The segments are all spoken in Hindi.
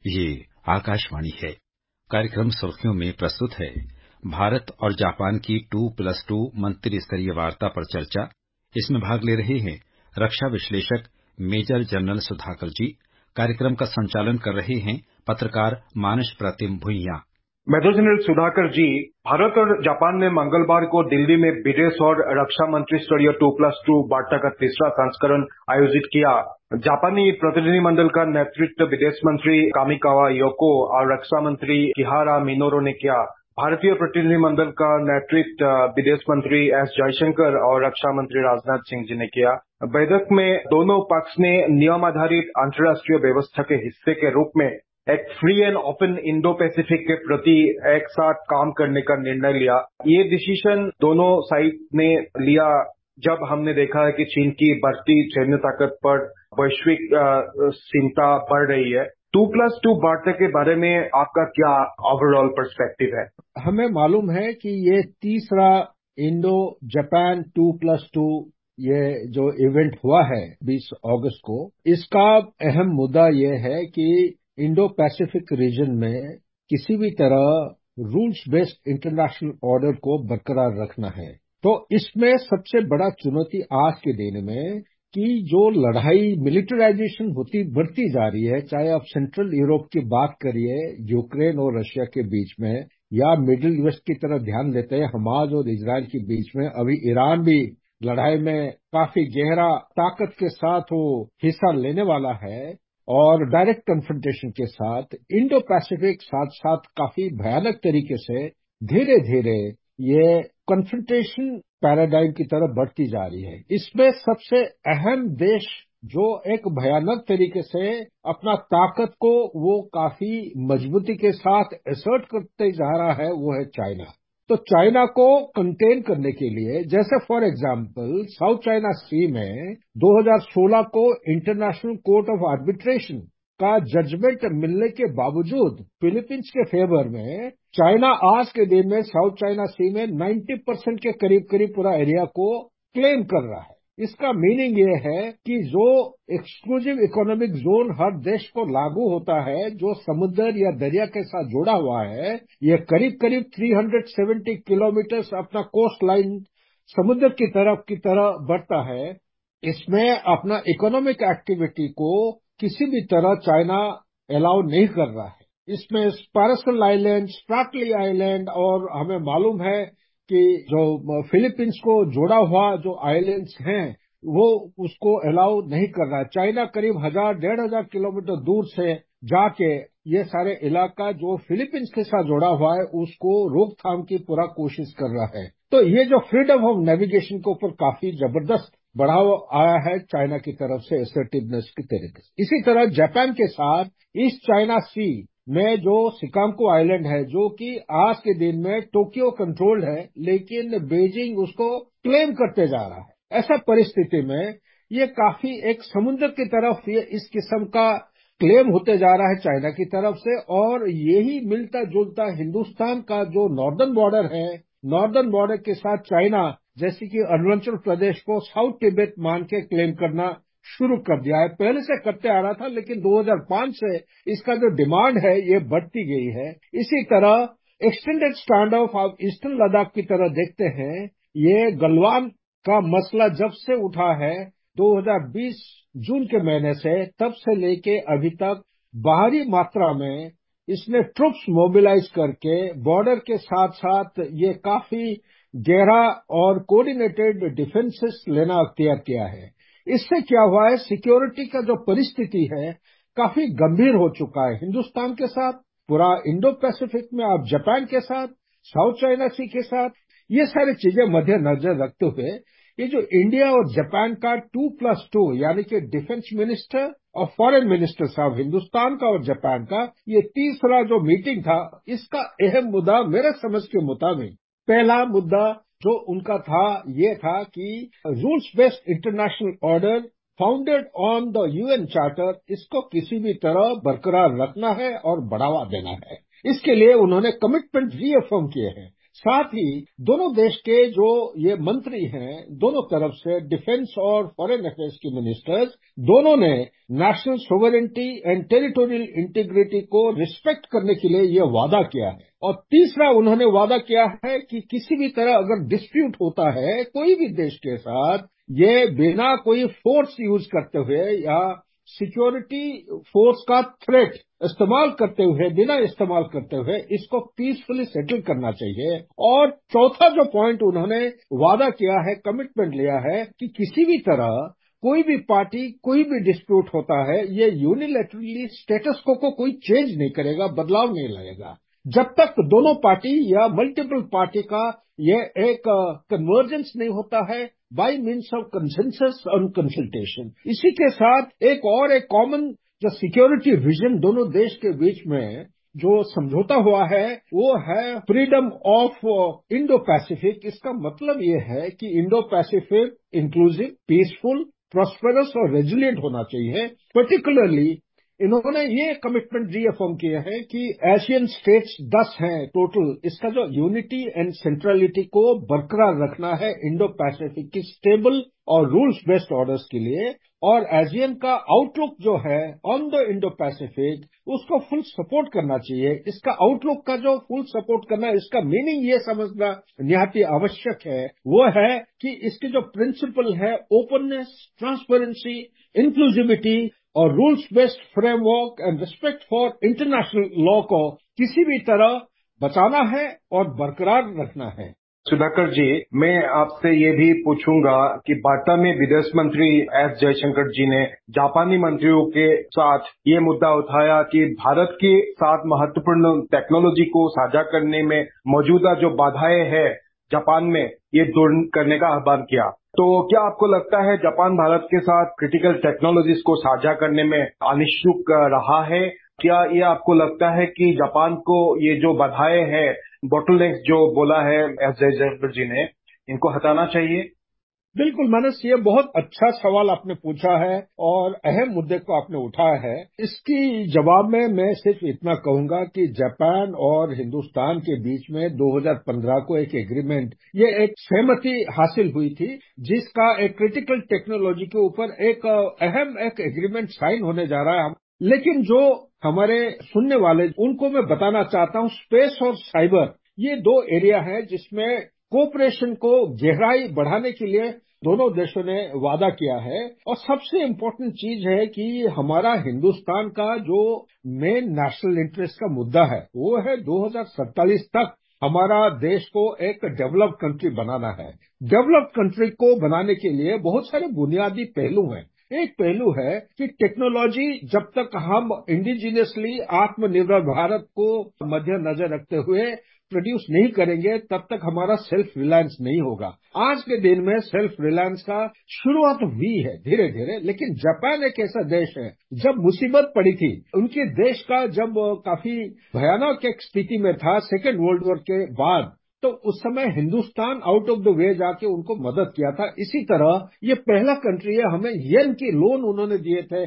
ये आकाशवाणी है। कार्यक्रम सुर्खियों में प्रस्तुत है भारत और जापान की 2+2 मंत्री स्तरीय वार्ता पर चर्चा। इसमें भाग ले रहे हैं रक्षा विश्लेषक मेजर जनरल सुधाकर जी। कार्यक्रम का संचालन कर रहे हैं पत्रकार मानस प्रतिम भुइयां। मेजर जनरल सुधाकर जी, भारत और जापान ने मंगलवार को दिल्ली में विदेश और रक्षा मंत्री स्तरीय 2+2 वार्ता का तीसरा संस्करण आयोजित किया। जापानी प्रतिनिधिमंडल का नेतृत्व विदेश मंत्री कामिकावा योको और रक्षा मंत्री किहारा मिनोरो ने किया। भारतीय प्रतिनिधिमंडल का नेतृत्व विदेश मंत्री एस जयशंकर और रक्षा मंत्री राजनाथ सिंह जी ने किया। बैठक में दोनों पक्ष ने नियम आधारित अंतर्राष्ट्रीय व्यवस्था के हिस्से के रूप में एक free and open Indo Pacific के प्रति एक साथ काम करने का निर्णय लिया। ये डिसीजन दोनों साइड ने लिया जब हमने देखा है कि चीन की बढ़ती सैन्य ताकत पर वैश्विक चिंता बढ़ रही है। 2+2 वार्ता के बारे में आपका क्या ओवरऑल पर्सपेक्टिव है? हमें मालूम है कि ये तीसरा इंडो जापान 2+2 ये जो इवेंट हुआ है 20 अगस्त को, इसका अहम मुद्दा ये है कि इंडो पैसिफिक रीजन में किसी भी तरह रूल्स बेस्ड इंटरनेशनल ऑर्डर को बरकरार रखना है। तो इसमें सबसे बड़ा चुनौती आज के दिन में कि जो लड़ाई मिलिटराइजेशन होती बढ़ती जा रही है, चाहे आप सेंट्रल यूरोप की बात करिए यूक्रेन और रशिया के बीच में, या मिडिल वेस्ट की तरफ ध्यान देते हैं हमास और इजराइल के बीच में, अभी ईरान भी लड़ाई में काफी गहरा ताकत के साथ वो हिस्सा लेने वाला है, और डायरेक्ट कन्फ्रंटेशन के साथ इंडो पैसिफिक साथ साथ काफी भयानक तरीके से धीरे धीरे ये कन्फ्रंटेशन पैराडाइम की तरफ बढ़ती जा रही है। इसमें सबसे अहम देश जो एक भयानक तरीके से अपना ताकत को वो काफी मजबूती के साथ असर्ट करते जा रहा है वो है चाइना। तो चाइना को कंटेन करने के लिए, जैसे for example South China sea में 2016 को इंटरनेशनल कोर्ट ऑफ आर्बिट्रेशन का जजमेंट मिलने के बावजूद फिलीपींस के फेवर में चाइना आज के दिन में साउथ चाइना सी में 90% के करीब करीब पूरा एरिया को क्लेम कर रहा है। इसका मीनिंग ये है कि जो एक्सक्लूसिव इकोनॉमिक जोन हर देश को लागू होता है, जो समुद्र या दरिया के साथ जुड़ा हुआ है, ये करीब करीब 370 किलोमीटर अपना कोस्ट लाइन समुद्र की तरह बढ़ता है। इसमें अपना इकोनॉमिक एक्टिविटी को किसी भी तरह चाइना अलाउ नहीं कर रहा है। इसमें स्पारसल आइलैंड, स्ट्रैटली आइलैंड और हमें मालूम है कि जो फिलीपींस को जोड़ा हुआ जो आइलैंड्स हैं वो उसको अलाउ नहीं कर रहा है। चाइना करीब 1000-1500 किलोमीटर दूर से जाके ये सारे इलाका जो फिलीपींस के साथ जुड़ा हुआ है उसको रोकथाम की पूरा कोशिश कर रहा है। तो ये जो फ्रीडम ऑफ नेविगेशन के ऊपर काफी जबरदस्त बढ़ावा आया है चाइना की तरफ से असर्टिवनेस के तरीके से। इसी तरह जापान के साथ ईस्ट चाइना सी में जो सिकामको आइलैंड है, जो कि आज के दिन में टोक्यो कंट्रोल्ड है, लेकिन बीजिंग उसको क्लेम करते जा रहा है। ऐसा परिस्थिति में ये काफी एक समुद्र की तरफ ये इस किस्म का क्लेम होते जा रहा है चाइना की तरफ से। और यही मिलता जुलता हिंदुस्तान का जो नॉर्दर्न बॉर्डर है, नॉर्दर्न बॉर्डर के साथ चाइना जैसे कि अरुणाचल प्रदेश को साउथ तिब्बत मान के क्लेम करना शुरू कर दिया है। पहले से करते आ रहा था, लेकिन 2005 से इसका जो डिमांड है ये बढ़ती गई है। इसी तरह एक्सटेंडेड स्टैंड ऑफ आप ईस्टर्न लद्दाख की तरह देखते हैं, ये गलवान का मसला जब से उठा है 2020 जून के महीने से, तब से लेके अभी तक बाहरी मात्रा में इसने ट्रुप्स मोबिलाइज करके बॉर्डर के साथ साथ ये काफी गहरा और कोऑर्डिनेटेड डिफेंसेस लेना अख्तियार किया है। इससे क्या हुआ है, सिक्योरिटी का जो परिस्थिति है काफी गंभीर हो चुका है हिंदुस्तान के साथ, पूरा इंडो पैसिफिक में, आप जापान के साथ, साउथ चाइना सी के साथ। ये सारी चीजें मद्देनजर रखते हुए ये जो इंडिया और जापान का 2+2 यानी कि डिफेंस मिनिस्टर और फॉरेन मिनिस्टर साहब हिंदुस्तान का और जापान का ये तीसरा जो मीटिंग था, इसका अहम मुद्दा मेरे समझ के मुताबिक, पहला मुद्दा जो उनका था ये था कि rules based international order founded on the UN charter, इसको किसी भी तरह बरकरार रखना है और बढ़ावा देना है। इसके लिए उन्होंने कमिटमेंट रीअफर्म किए हैं। साथ ही दोनों देश के जो ये मंत्री हैं, दोनों तरफ से डिफेंस और फॉरेन अफेयर्स के मिनिस्टर्स, दोनों ने national sovereignty and territorial integrity को रिस्पेक्ट करने के लिए ये वादा किया है। और तीसरा उन्होंने वादा किया है कि किसी भी तरह अगर डिस्प्यूट होता है कोई भी देश के साथ, ये बिना कोई फोर्स यूज करते हुए या सिक्योरिटी फोर्स का थ्रेट इस्तेमाल करते हुए, बिना इस्तेमाल करते हुए इसको पीसफुली सेटल करना चाहिए। और चौथा जो पॉइंट उन्होंने वादा किया है, कमिटमेंट लिया है कि किसी भी तरह कोई भी पार्टी कोई भी डिस्प्यूट होता है, ये यूनिलैटरली स्टेटस को कोई चेंज नहीं करेगा, बदलाव नहीं लाएगा, जब तक दोनों पार्टी या मल्टीपल पार्टी का ये एक कन्वर्जेंस नहीं होता है बाय मीन्स ऑफ कंसेंसस और कंसल्टेशन। इसी के साथ एक कॉमन जो सिक्योरिटी विजन दोनों देश के बीच में जो समझौता हुआ है वो है फ्रीडम ऑफ इंडो पैसिफिक। इसका मतलब ये है कि Indo Pacific inclusive, peaceful, prosperous और रेजिलिएंट होना चाहिए। पर्टिकुलरली इन्होंने ये कमिटमेंट रीअफर्म किया है कि एशियन स्टेट्स 10 हैं टोटल, इसका जो यूनिटी एंड सेंट्रलिटी को बरकरार रखना है इंडो पैसिफिक की स्टेबल और रूल्स बेस्ड ऑर्डर्स के लिए। और एशियन का आउटलुक जो है ऑन द इंडो पैसिफिक, उसको फुल सपोर्ट करना चाहिए। इसका आउटलुक का जो फुल सपोर्ट करना है, इसका मीनिंग ये समझना निहायत आवश्यक है, वो है कि इसके जो प्रिंसिपल है ओपननेस, ट्रांसपेरेंसी, इंक्लूसिविटी और rules based framework and respect for international law को किसी भी तरह बचाना है और बरकरार रखना है। सुधाकर जी, मैं आपसे ये भी पूछूंगा कि वार्ता में विदेश मंत्री एस जयशंकर जी ने जापानी मंत्रियों के साथ ये मुद्दा उठाया कि भारत के साथ महत्वपूर्ण टेक्नोलॉजी को साझा करने में मौजूदा जो बाधाएं हैं जापान में, ये दूर करने का आह्वान किया। तो क्या आपको लगता है जापान भारत के साथ क्रिटिकल टेक्नोलॉजीज को साझा करने में अनिच्छुक रहा है? क्या ये आपको लगता है कि जापान को ये जो बाधाएं हैं, बॉटलनेक्स जो बोला है एस जयशंकर जी ने, इनको हटाना चाहिए? बिल्कुल मानस, ये बहुत अच्छा सवाल आपने पूछा है और अहम मुद्दे को आपने उठाया है। इसकी जवाब में मैं सिर्फ इतना कहूंगा कि जापान और हिंदुस्तान के बीच में 2015 को एक एग्रीमेंट, ये एक सहमति हासिल हुई थी, जिसका एक क्रिटिकल टेक्नोलॉजी के ऊपर एक अहम एक एग्रीमेंट साइन होने जा रहा है। लेकिन जो हमारे सुनने वाले, उनको मैं बताना चाहता हूँ, स्पेस और साइबर ये दो एरिया है जिसमें कोऑपरेशन को गहराई बढ़ाने के लिए दोनों देशों ने वादा किया है। और सबसे इम्पोर्टेंट चीज है कि हमारा हिंदुस्तान का जो मेन नेशनल इंटरेस्ट का मुद्दा है, वो है 2047 तक हमारा देश को एक डेवलप्ड कंट्री बनाना है। डेवलप्ड कंट्री को बनाने के लिए बहुत सारे बुनियादी पहलू हैं। एक पहलू है कि टेक्नोलॉजी जब तक हम इंडिजिनियसली आत्मनिर्भर भारत को मद्देनजर रखते हुए प्रोड्यूस नहीं करेंगे, तब तक हमारा सेल्फ रिलायंस नहीं होगा। आज के दिन में सेल्फ रिलायंस का शुरुआत हुई है धीरे धीरे, लेकिन जापान एक ऐसा देश है, जब मुसीबत पड़ी थी उनके देश का, जब काफी भयानक एक स्थिति में था सेकेंड वर्ल्ड वॉर के बाद, तो उस समय Hindustan out of the way जाके उनको मदद किया था। इसी तरह ये पहला कंट्री है, हमें येन के लोन उन्होंने दिए थे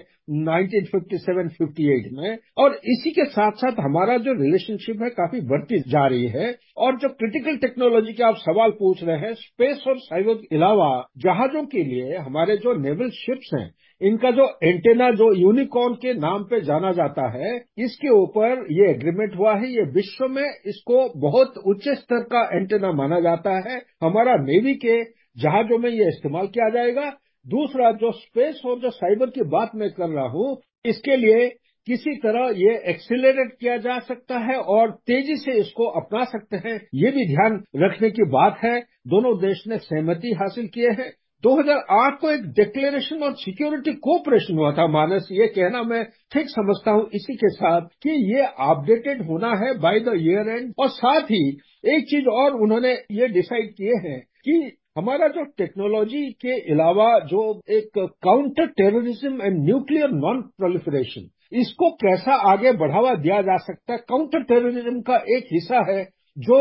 1957-58 में। और इसी के साथ साथ हमारा जो रिलेशनशिप है काफी बढ़ती जा रही है। और जो क्रिटिकल टेक्नोलॉजी के आप सवाल पूछ रहे हैं, स्पेस और साइबर के अलावा जहाजों के लिए हमारे जो नेवल शिप्स हैं, इनका जो एंटेना जो यूनिकॉर्न के नाम पे जाना जाता है, इसके ऊपर ये एग्रीमेंट हुआ है। ये विश्व में इसको बहुत उच्च स्तर का एंटेना माना जाता है। हमारा नेवी के जहाजों में ये इस्तेमाल किया जाएगा। दूसरा, जो स्पेस और जो साइबर की बात मैं कर रहा हूं, इसके लिए किसी तरह ये एक्सीलरेट किया जा सकता है और तेजी से इसको अपना सकते हैं, ये भी ध्यान रखने की बात है। दोनों देश ने सहमति हासिल किए हैं। 2008 को एक डिक्लेरेशन ऑन सिक्योरिटी कोऑपरेशन हुआ था मानस, ये कहना मैं ठीक समझता हूं इसी के साथ कि ये अपडेटेड होना है बाय द ईयर एंड। और साथ ही एक चीज और उन्होंने ये डिसाइड किए हैं कि हमारा जो टेक्नोलॉजी के अलावा जो एक counter terrorism and nuclear non proliferation, इसको कैसा आगे बढ़ावा दिया जा सकता है। काउंटर टेररिज्म का एक हिस्सा है जो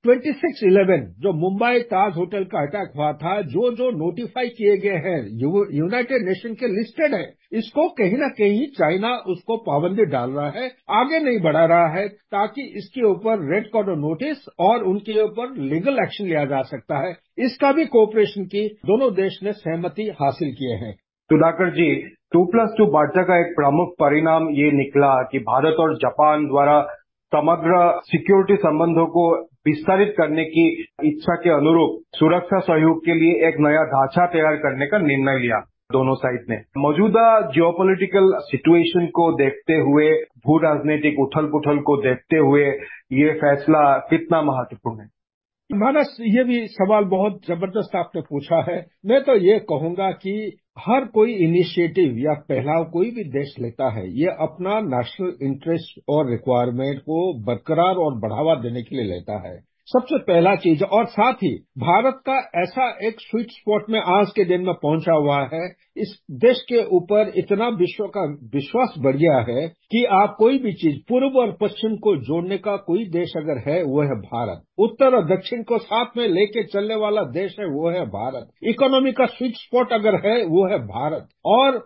26/11 जो मुंबई ताज होटल का अटैक हुआ था, जो नोटिफाई किए गए हैं यूनाइटेड नेशन के लिस्टेड है, इसको कहीं ना कहीं चाइना उसको पाबंदी डाल रहा है, आगे नहीं बढ़ा रहा है, ताकि इसके ऊपर रेड कॉर्नर नोटिस और उनके ऊपर लीगल एक्शन लिया जा सकता है। इसका भी कोऑपरेशन की दोनों देश ने सहमति हासिल किए हैं। सुधाकर जी, 2+2 वार्ता का एक प्रमुख परिणाम ये निकला कि भारत और जापान द्वारा समग्र सिक्योरिटी संबंधों को विस्तारित करने की इच्छा के अनुरूप सुरक्षा सहयोग के लिए एक नया ढांचा तैयार करने का निर्णय लिया दोनों साइड ने। मौजूदा जियोपॉलिटिकल सिचुएशन को देखते हुए, भू राजनीतिक उथल पुथल को देखते हुए ये फैसला कितना महत्वपूर्ण है? मानस, ये भी सवाल बहुत जबरदस्त आपने पूछा है। मैं तो ये कहूंगा कि हर कोई इनिशिएटिव या पहलाव कोई भी देश लेता है, ये अपना नेशनल इंटरेस्ट और रिक्वायरमेंट को बरकरार और बढ़ावा देने के लिए लेता है, सबसे पहला चीज। और साथ ही भारत का ऐसा एक स्वीट स्पॉट में आज के दिन में पहुंचा हुआ है, इस देश के ऊपर इतना विश्व का विश्वास बढ़ गया है कि आप कोई भी चीज पूर्व और पश्चिम को जोड़ने का कोई देश अगर है वो है भारत। उत्तर और दक्षिण को साथ में लेके चलने वाला देश है वो है भारत। इकोनॉमी का स्वीट स्पॉट अगर है वो है भारत। और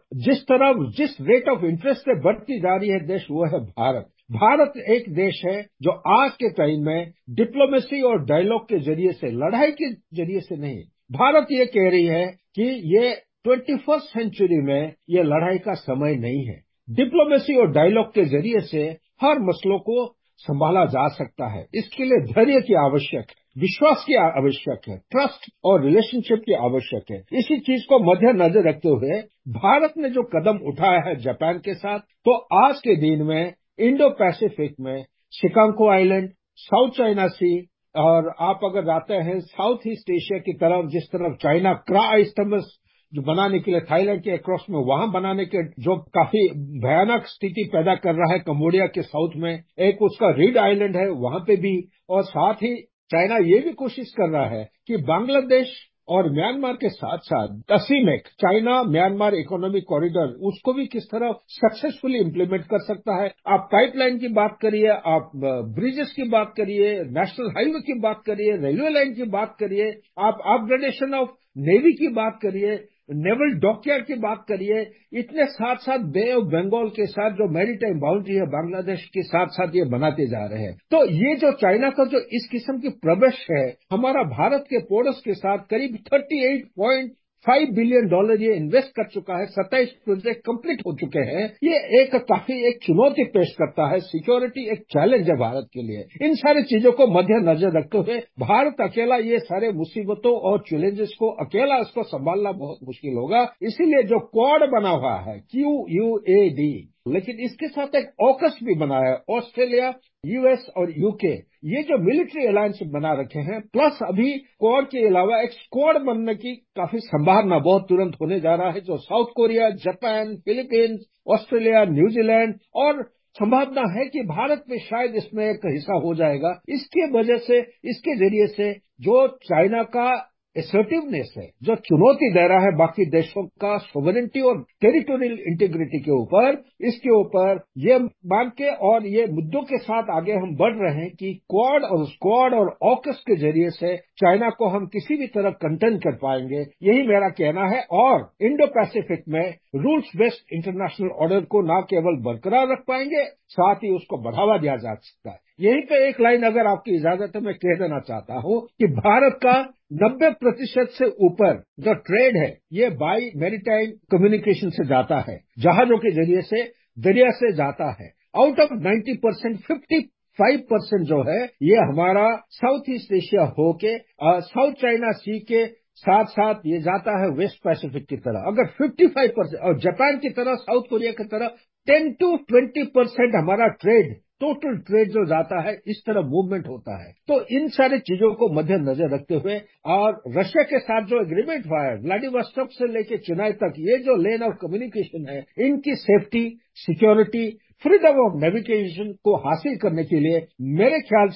जिस रेट ऑफ इंटरेस्ट से बढ़ती जा रही है देश, वो है भारत। भारत एक देश है जो आज के टाइम में डिप्लोमेसी और डायलॉग के जरिए से, लड़ाई के जरिए से नहीं, भारत ये कह रही है कि ये 21st सेंचुरी में ये लड़ाई का समय नहीं है। डिप्लोमेसी और डायलॉग के जरिए से हर मसलों को संभाला जा सकता है। इसके लिए धैर्य की आवश्यक है, विश्वास की आवश्यक है, ट्रस्ट और रिलेशनशिप की आवश्यक है। इसी चीज को मद्देनजर रखते हुए भारत ने जो कदम उठाया है जापान के साथ, तो आज के दिन में इंडो पैसिफिक में Chagos island, South China Sea, और आप अगर जाते हैं साउथ ईस्ट एशिया की तरफ, जिस तरफ चाइना क्रा जो बनाने के लिए थाईलैंड के अक्रॉस में वहां बनाने के जो काफी भयानक स्थिति पैदा कर रहा है, कंबोडिया के साउथ में एक उसका रीड आइलैंड है, वहां पे भी। और साथ ही चाइना ये भी कोशिश कर रहा है कि बांग्लादेश और म्यांमार के साथ साथ असीमेक चाइना म्यांमार इकोनॉमिक कॉरिडोर, उसको भी किस तरह सक्सेसफुली इंप्लीमेंट कर सकता है। आप पाइपलाइन की बात करिए, आप ब्रिजेस की बात करिए, नेशनल हाईवे की बात करिए, रेलवे लाइन की बात करिए, आप अपग्रेडेशन ऑफ नेवी की बात करिए, नेवल डॉकयार्ड की बात करिए, इतने साथ साथ बे ऑफ बंगाल के साथ जो मैरीटाइम बाउंड्री है बांग्लादेश के साथ साथ ये बनाते जा रहे हैं। तो ये जो चाइना का जो इस किस्म की प्रवेश है हमारा भारत के पोर्ट्स के साथ, करीब $38.5 बिलियन ये इन्वेस्ट कर चुका है, 27 प्रोजेक्ट कंप्लीट हो चुके हैं। ये एक चुनौती पेश करता है, सिक्योरिटी एक चैलेंज है भारत के लिए। इन सारी चीजों को मद्देनजर रखते हुए भारत अकेला ये सारे मुसीबतों और चैलेंजेस को अकेला इसको संभालना बहुत मुश्किल होगा। इसीलिए जो क्वाड बना हुआ है, QUAD, लेकिन इसके साथ एक ऑकस भी बना है, ऑस्ट्रेलिया, यूएस और यूके, ये जो मिलिट्री अलायंस बना रखे हैं, प्लस अभी क्वाड के अलावा एक स्क्वाड बनने की काफी संभावना बहुत तुरंत होने जा रहा है, जो South Korea, Japan, Philippines, Australia, New Zealand, और संभावना है कि भारत में शायद इसमें एक हिस्सा हो जाएगा। इसके वजह से, इसके जरिए से जो चाइना का असर्टिवनेस है, जो चुनौती दे रहा है बाकी देशों का सोवरेनिटी और टेरिटोरियल इंटीग्रिटी के ऊपर, इसके ऊपर ये मान के और ये मुद्दों के साथ आगे हम बढ़ रहे हैं कि क्वाड और स्क्वाड और ऑकस के जरिए से चाइना को हम किसी भी तरह कंटेन कर पाएंगे, यही मेरा कहना है। और इंडो पैसिफिक में रूल्स बेस्ड इंटरनेशनल ऑर्डर को न केवल बरकरार रख पाएंगे, साथ ही उसको बढ़ावा दिया जा सकता है। यहीं पे एक लाइन अगर आपकी इजाजत है मैं कह देना चाहता हूं कि भारत का 90% से ऊपर जो ट्रेड है ये बाई मैरीटाइम कम्युनिकेशन से जाता है, जहाजों के जरिए से, दरिया से जाता है। आउट ऑफ 90%, 55% जो है ये हमारा साउथ ईस्ट एशिया होके साउथ चाइना सी के साथ साथ ये जाता है वेस्ट पैसिफिक की तरह। अगर 55% और जापान की तरह, साउथ कोरिया की तरह 10 to 20% हमारा ट्रेड, टोटल ट्रेड जो जाता है, इस तरह मूवमेंट होता है। तो इन सारी चीजों को मद्देनजर रखते हुए और रशिया के साथ जो एग्रीमेंट हुआ है, व्लादिवोस्टोक से लेकर चेन्नई तक, ये जो लेन ऑफ कम्युनिकेशन है, इनकी safety, security, freedom of navigation को हासिल करने के लिए मेरे ख्याल से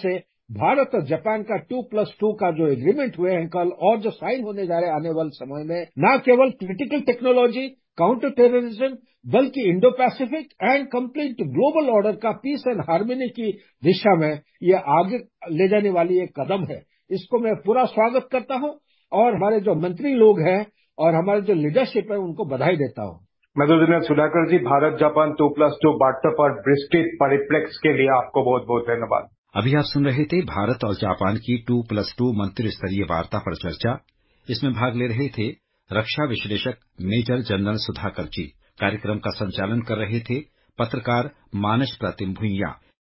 भारत और जापान का 2+2 का जो एग्रीमेंट हुए हैं कल और जो साइन होने जा रहे हैं आने वाले समय में, न केवल क्रिटिकल टेक्नोलॉजी, काउंटर टेररिज्म, बल्कि Indo Pacific and complete global order का पीस एंड हार्मनी की दिशा में ये आगे ले जाने वाली एक कदम है। इसको मैं पूरा स्वागत करता हूं और हमारे जो मंत्री लोग हैं और हमारे जो लीडरशिप है उनको बधाई देता हूं। मधुसूदन सुधाकर जी, भारत जापान 2+2 वार्ता पर विस्तृत परिप्रेक्ष्य के लिए आपको बहुत बहुत धन्यवाद। अभी आप सुन रहे थे भारत और जापान की 2+2 मंत्री स्तरीय वार्ता पर चर्चा। इसमें भाग ले रहे थे रक्षा विश्लेषक मेजर जनरल सुधाकर जी। कार्यक्रम का संचालन कर रहे थे पत्रकार मानस प्रतिम भुइयां।